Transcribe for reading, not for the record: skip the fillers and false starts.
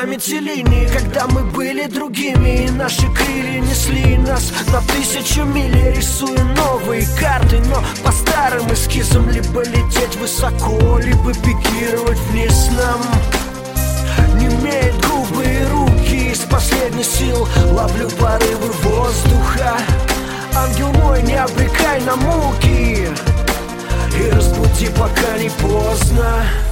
памяти линии, когда мы были другими, и наши крылья несли нас на 1000 миль. Я рисую новые карты, но по старым эскизам либо лететь высоко, либо пикировать вниз. Нам не имеют губы и руки, из последних сил ловлю порывы воздуха. Ангел мой, не обрекай на муки и разбуди, пока не поздно.